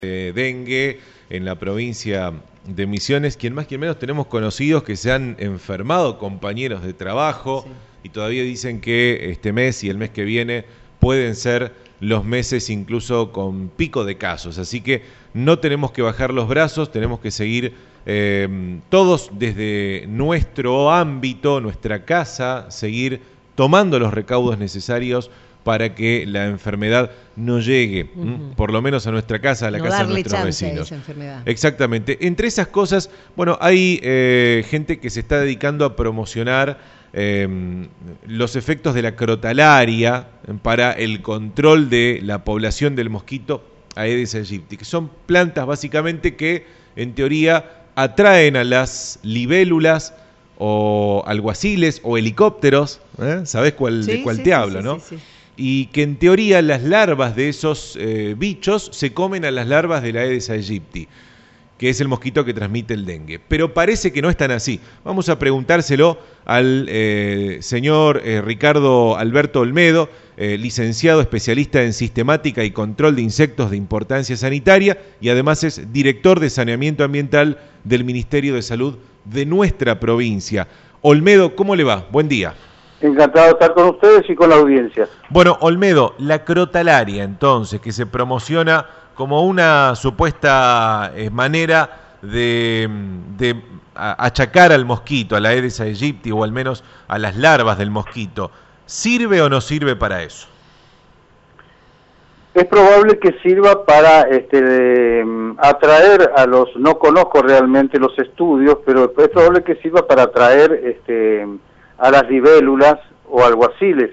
dengue en la provincia de Misiones. Quien más, quien menos, tenemos conocidos que se han enfermado, compañeros de trabajo, sí, y todavía dicen que este mes y el mes que viene pueden ser los meses incluso con pico de casos. Así que no tenemos que bajar los brazos, tenemos que seguir todos desde nuestro ámbito, nuestra casa, seguir tomando los recaudos necesarios para que la enfermedad no llegue, por lo menos a nuestra casa, a la casa de nuestros vecinos. Exactamente. Entre esas cosas, bueno, hay gente que se está dedicando a promocionar los efectos de la crotalaria para el control de la población del mosquito Aedes aegypti, que son plantas básicamente que, en teoría, atraen a las libélulas o alguaciles o helicópteros, ¿sabés de cuál te hablo, no? Sí. Y que en teoría las larvas de esos bichos se comen a las larvas de la Aedes aegypti, que es el mosquito que transmite el dengue. Pero parece que no es tan así. Vamos a preguntárselo al señor Ricardo Alberto Olmedo, licenciado especialista en sistemática y control de insectos de importancia sanitaria y además es director de saneamiento ambiental del Ministerio de Salud de nuestra provincia. Olmedo, ¿cómo le va? Buen día. Encantado de estar con ustedes y con la audiencia. Bueno, Olmedo, la crotalaria, entonces, que se promociona como una supuesta manera de achacar al mosquito, a la Aedes aegypti, o al menos a las larvas del mosquito, ¿sirve o no sirve para eso? Es probable que sirva para atraer a los, no conozco realmente los estudios, pero es probable que sirva para atraer a las libélulas o alguaciles.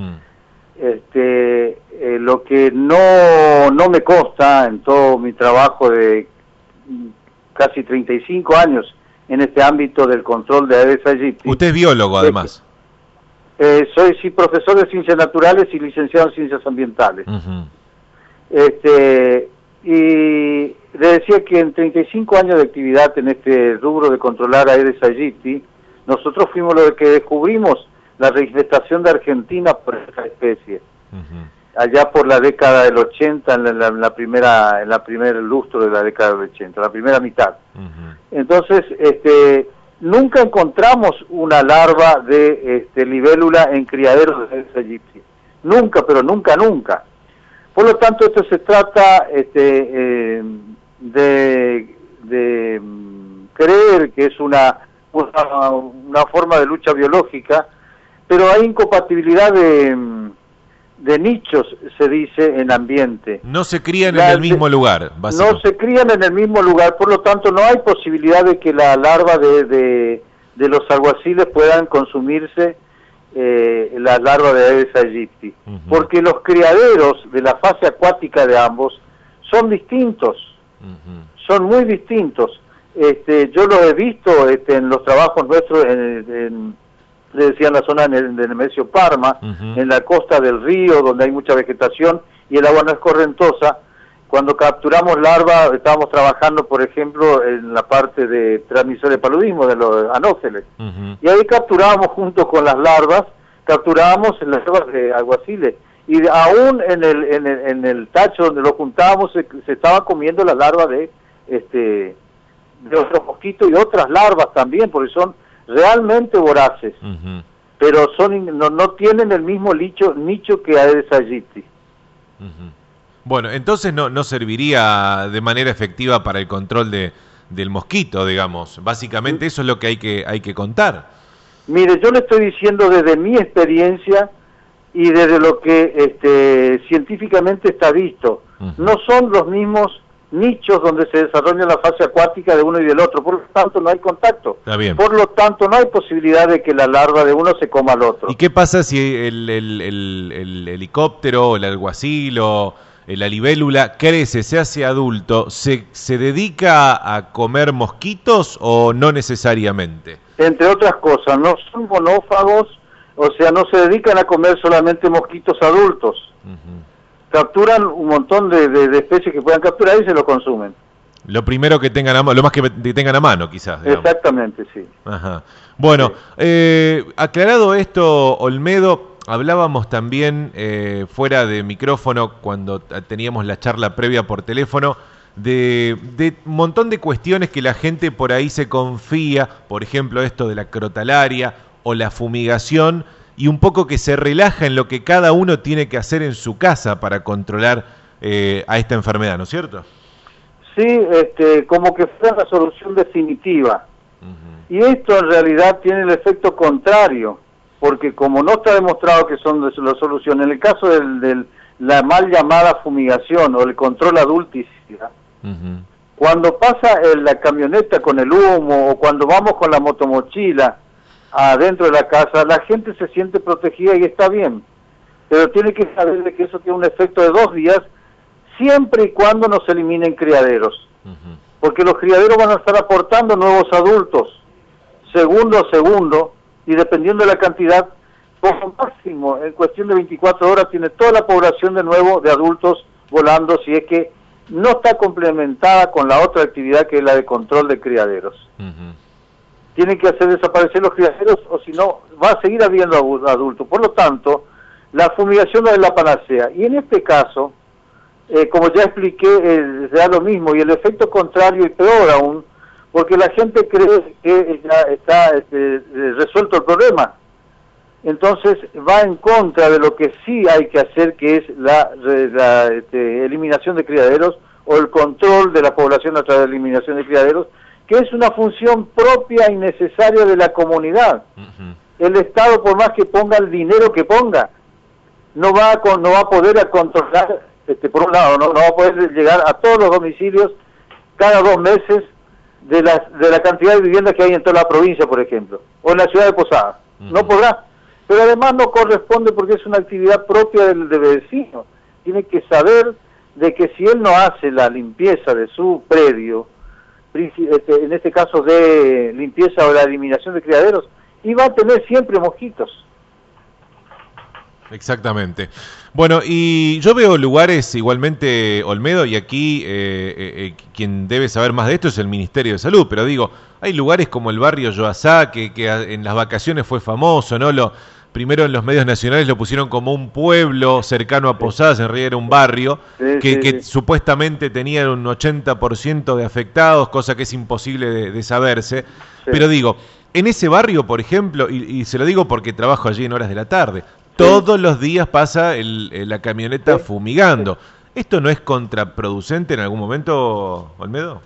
Lo que no me consta en todo mi trabajo de casi 35 años en este ámbito del control de Aedes aegypti. Usted es biólogo, además. Soy profesor de ciencias naturales y licenciado en ciencias ambientales. Y le decía que en 35 años de actividad en este rubro de controlar Aedes aegypti, nosotros fuimos los que descubrimos la reingestación de Argentina por esta especie. Allá por la década del 80, en la primer lustro de la década del 80, la primera mitad. Entonces, nunca encontramos una larva de libélula en criaderos de Aedes aegypti. Nunca, pero nunca. Por lo tanto, esto se trata de creer que es una forma de lucha biológica, pero hay incompatibilidad de nichos, se dice, en ambiente. No se crían en el mismo lugar, básicamente. No se crían en el mismo lugar, por lo tanto no hay posibilidad de que la larva de los alguaciles puedan consumirse las larvas de Aedes aegypti, porque los criaderos de la fase acuática de ambos son distintos, son muy distintos. Yo lo he visto en los trabajos nuestros, le decía, en la zona de Nemesio Parma, en la costa del río, donde hay mucha vegetación y el agua no es correntosa. Cuando capturamos larvas, estábamos trabajando, por ejemplo, en la parte de transmisor de paludismo, de los anófeles, y ahí capturábamos junto con las larvas, capturábamos las larvas de alguaciles, y aún en el tacho donde lo juntábamos se estaban comiendo las larvas de otros mosquitos y otras larvas también, porque son realmente voraces, pero no tienen el mismo nicho que Aedes aegypti. Bueno, entonces no serviría de manera efectiva para el control del mosquito, digamos. Básicamente eso es lo que hay que contar. Mire, yo le estoy diciendo desde mi experiencia y desde lo que científicamente está visto. No son los mismos nichos donde se desarrolla la fase acuática de uno y del otro, por lo tanto no hay contacto. Está bien. Por lo tanto no hay posibilidad de que la larva de uno se coma al otro. ¿Y qué pasa si el helicóptero, el alguacil o la libélula crece, se hace adulto, se dedica a comer mosquitos o no necesariamente? Entre otras cosas, no son monófagos, o sea, no se dedican a comer solamente mosquitos adultos. Capturan un montón de especies que puedan capturar y se lo consumen. Lo primero que tengan a mano, lo más que tengan a mano, quizás. Digamos. Exactamente, sí. Bueno, sí. Aclarado esto, Olmedo, hablábamos también fuera de micrófono cuando teníamos la charla previa por teléfono de un montón de cuestiones que la gente por ahí se confía, por ejemplo esto de la crotalaria o la fumigación, y un poco que se relaja en lo que cada uno tiene que hacer en su casa para controlar a esta enfermedad, ¿no es cierto? Sí, como que fuera la solución definitiva. Y esto en realidad tiene el efecto contrario, porque como no está demostrado que son la solución, en el caso de la mal llamada fumigación o el control adulticida, cuando pasa la camioneta con el humo o cuando vamos con la motomochila adentro de la casa, la gente se siente protegida y está bien, pero tiene que saber de que eso tiene un efecto de 2 días, siempre y cuando no se eliminen criaderos, porque los criaderos van a estar aportando nuevos adultos, segundo a segundo, y dependiendo de la cantidad, como máximo, en cuestión de 24 horas, tiene toda la población de nuevo de adultos volando, si es que no está complementada con la otra actividad que es la de control de criaderos. Tienen que hacer desaparecer los criaderos, o si no, va a seguir habiendo adultos. Por lo tanto, la fumigación no es la panacea. Y en este caso, como ya expliqué, da lo mismo, y el efecto contrario y peor aún, porque la gente cree que ya está resuelto el problema. Entonces va en contra de lo que sí hay que hacer, que es la eliminación de criaderos o el control de la población a través de la eliminación de criaderos, que es una función propia y necesaria de la comunidad. El Estado, por más que ponga el dinero que ponga, no va a poder controlar, por un lado, no va a poder llegar a todos los domicilios cada 2 meses de la cantidad de viviendas que hay en toda la provincia, por ejemplo, o en la ciudad de Posadas. No podrá. Pero además no corresponde porque es una actividad propia del vecino. Tiene que saber de que si él no hace la limpieza de su predio, en este caso de limpieza o la eliminación de criaderos, iba a tener siempre mosquitos. Exactamente. Bueno, y yo veo lugares igualmente, Olmedo, y aquí quien debe saber más de esto es el Ministerio de Salud, pero digo, hay lugares como el barrio Yoasá, que en las vacaciones fue famoso, ¿no? Primero en los medios nacionales lo pusieron como un pueblo cercano a Posadas, en realidad era un barrio, que supuestamente tenía un 80% de afectados, cosa que es imposible de saberse, pero digo, en ese barrio, por ejemplo, y se lo digo porque trabajo allí en horas de la tarde, todos los días pasa la camioneta fumigando. ¿Esto no es contraproducente en algún momento, Olmedo?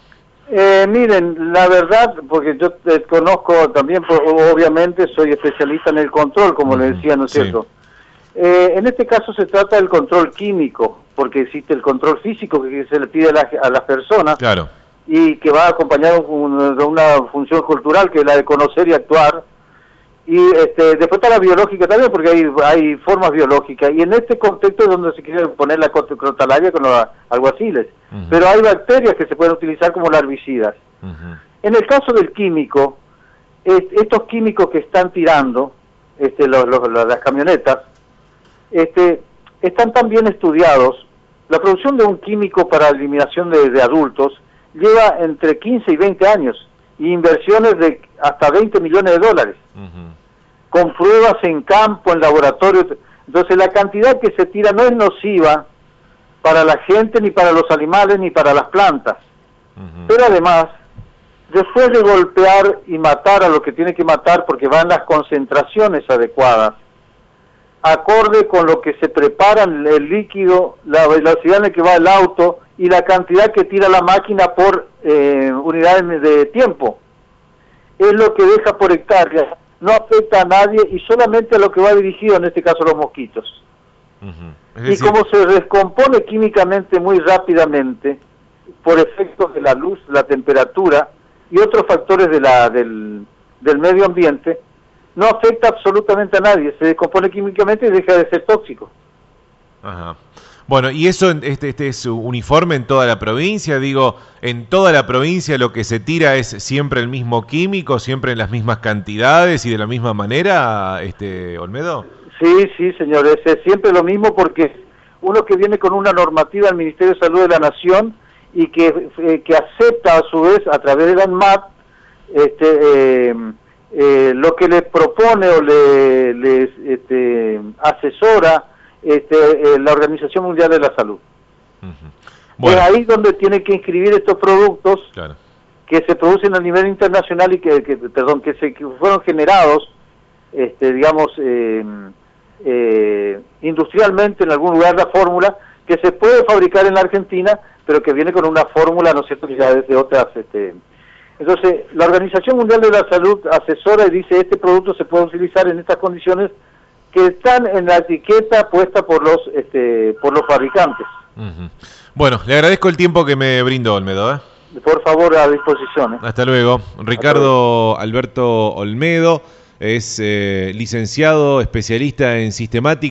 Miren, la verdad, porque yo conozco también, obviamente soy especialista en el control, como le decía, ¿no es cierto? En este caso se trata del control químico, porque existe el control físico que se le pide a las personas, claro, y que va acompañado de una función cultural que es la de conocer y actuar. Y después está la biológica también, porque hay formas biológicas, y en este contexto es donde se quiere poner la crotalaria con los alguaciles, pero hay bacterias que se pueden utilizar como larvicidas. En el caso del químico, estos químicos que están tirando las camionetas, están tan bien estudiados. La producción de un químico para eliminación de adultos lleva entre 15 y 20 años, y inversiones de hasta 20 millones de dólares. Con pruebas en campo, en laboratorio. Entonces la cantidad que se tira no es nociva para la gente, ni para los animales, ni para las plantas. Pero además, después de golpear y matar a lo que tiene que matar, porque van las concentraciones adecuadas, acorde con lo que se prepara el líquido, la velocidad en la que va el auto y la cantidad que tira la máquina por unidades de tiempo, es lo que deja por hectárea. No afecta a nadie y solamente a lo que va dirigido, en este caso los mosquitos. Y como se descompone químicamente muy rápidamente, por efectos de la luz, la temperatura y otros factores del medio ambiente, no afecta absolutamente a nadie, se descompone químicamente y deja de ser tóxico. Bueno, ¿y eso este es uniforme en toda la provincia? Digo, ¿en toda la provincia lo que se tira es siempre el mismo químico, siempre en las mismas cantidades y de la misma manera, Olmedo? Sí, señores, es siempre lo mismo, porque uno que viene con una normativa del Ministerio de Salud de la Nación y que acepta a su vez a través de la ANMAT lo que le propone o le asesora la Organización Mundial de la Salud. Bueno. Es ahí donde tiene que inscribir estos productos, claro, que se producen a nivel internacional y que fueron generados, digamos, industrialmente en algún lugar, la fórmula que se puede fabricar en la Argentina, pero que viene con una fórmula, ¿no es cierto?, que ya es de otras. Entonces, la Organización Mundial de la Salud asesora y dice: este producto se puede utilizar en estas condiciones que están en la etiqueta puesta por los fabricantes. Uh-huh. Bueno, le agradezco el tiempo que me brindó, Olmedo, ¿eh? Por favor, a disposición. Hasta luego. Ricardo Alberto Olmedo es licenciado, especialista en sistemática.